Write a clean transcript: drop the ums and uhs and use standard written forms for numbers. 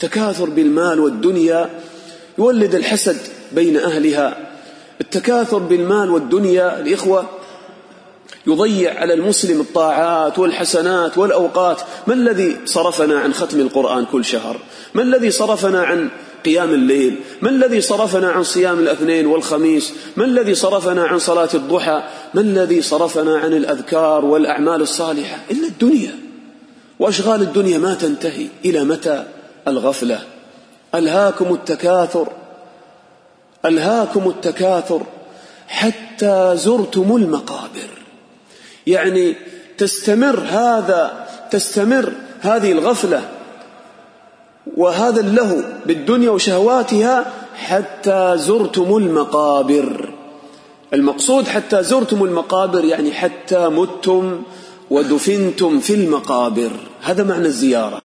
التكاثر بالمال والدنيا يولد الحسد بين أهلها. التكاثر بالمال والدنيا الإخوة يضيع على المسلم الطاعات والحسنات والأوقات. ما الذي صرفنا عن ختم القرآن كل شهر؟ ما الذي صرفنا عن قيام الليل؟ ما الذي صرفنا عن صيام الاثنين والخميس؟ ما الذي صرفنا عن صلاة الضحى؟ ما الذي صرفنا عن الأذكار والأعمال الصالحة؟ إلا الدنيا، وأشغال الدنيا ما تنتهي. إلى متى؟ الغفلة. ألهاكم التكاثر، ألهاكم التكاثر حتى زرتم المقابر. يعني تستمر هذه الغفلة وهذا اللهو بالدنيا وشهواتها حتى زرتم المقابر. المقصود حتى زرتم المقابر يعني حتى متم ودفنتم في المقابر، هذا معنى الزيارة.